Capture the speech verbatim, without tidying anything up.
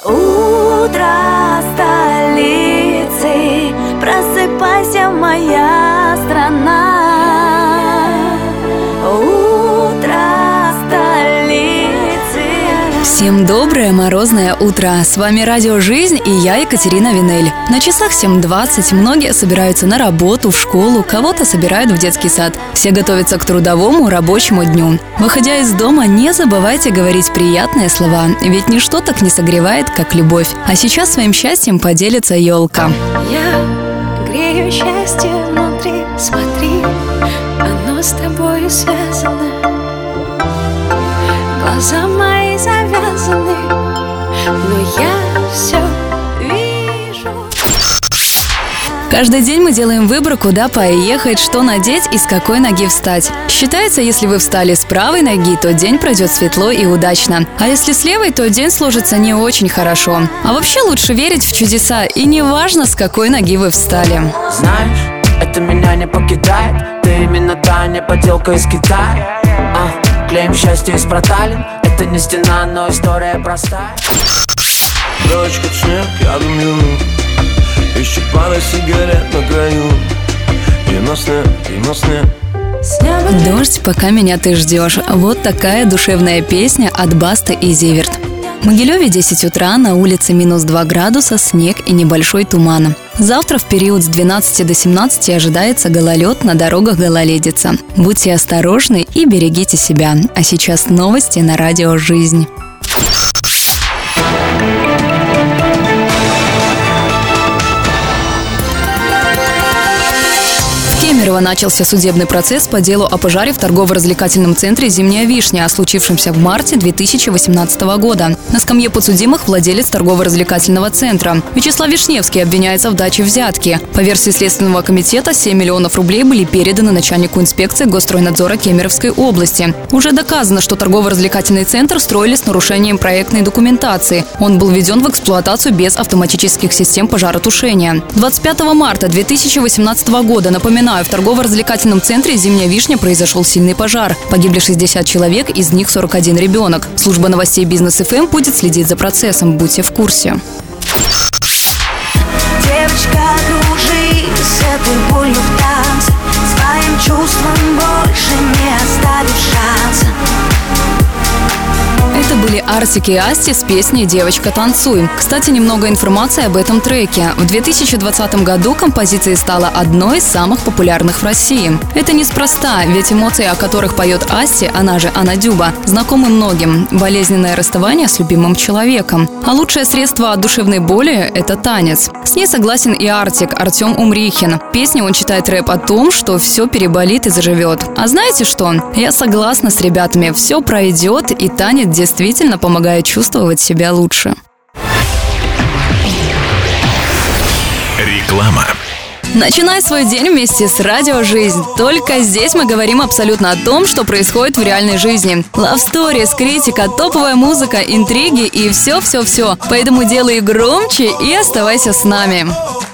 Утро столицы, просыпайся, моя страна. Утро столицы. Всем доброе морозное утро. С вами Радио Жизнь и я, Екатерина Винель. На часах семь двадцать, многие собираются на работу, в школу, кого-то собирают в детский сад. Все готовятся к трудовому рабочему дню. Выходя из дома, не забывайте говорить приятные слова, ведь ничто так не согревает, как любовь. А сейчас своим счастьем поделится елка. Я грею счастье внутри, смотри, оно с тобою связано. Глаза мои завязаны, но я все вижу. Каждый день мы делаем выбор, куда поехать, что надеть и с какой ноги встать. Считается, если вы встали с правой ноги, то день пройдет светло и удачно. А если с левой, то день сложится не очень хорошо. А вообще лучше верить в чудеса, и не важно, с какой ноги вы встали. Знаешь, это меня не покидает. Ты именно та не поделка из Китая. а, Клеим счастье из проталин. Это не стена, но история простая. Девочка снег, я дымлю. Ищет пара сигарет на краю. И на сне, и на сне. «Дождь, пока меня ты ждешь». Вот такая душевная песня от Басты и Зиверт. В Могилеве десять утра, на улице минус два градуса, снег и небольшой туман. Завтра в период с двенадцати до семнадцати ожидается гололед, на дорогах гололедица. Будьте осторожны и берегите себя. А сейчас новости на Радио Жизнь. В Кемерово начался судебный процесс по делу о пожаре в торгово-развлекательном центре «Зимняя вишня», случившемся в марте две тысячи восемнадцатого года. На скамье подсудимых владелец торгово-развлекательного центра. Вячеслав Вишневский обвиняется в даче взятки. По версии Следственного комитета, семь миллионов рублей были переданы начальнику инспекции Госстройнадзора Кемеровской области. Уже доказано, что торгово-развлекательный центр строили с нарушением проектной документации. Он был введен в эксплуатацию без автоматических систем пожаротушения. двадцать пятого марта две тысячи восемнадцатого года, напоминаю, в торгово-развлекательном центре «Зимняя вишня» произошел сильный пожар. Погибли шестьдесят человек, из них сорок один ребенок. Служба новостей «Бизнес-ФМ» будет следить за процессом. Будьте в курсе. Девочка, кружи с этой болью в танце, своим чувством больше не оставив шанса. Это были Артик и Асти с песней «Девочка, танцуй». Кстати, немного информации об этом треке. В две тысячи двадцатом году композиция стала одной из самых популярных в России. Это неспроста, ведь эмоции, о которых поет Асти, она же Анна Дюба, знакомы многим. Болезненное расставание с любимым человеком. А лучшее средство от душевной боли – это танец. С ней согласен и Артик, Артем Умрихин. В песне он читает рэп о том, что все переболит и заживет. А знаете что? Я согласна с ребятами. Все пройдет, и танец действительно помогает чувствовать себя лучше. Реклама. Начинай свой день вместе с Радио Жизнь. Только здесь мы говорим абсолютно о том, что происходит в реальной жизни. Love stories, критика, топовая музыка, интриги и все-все-все. Поэтому делай громче и оставайся с нами.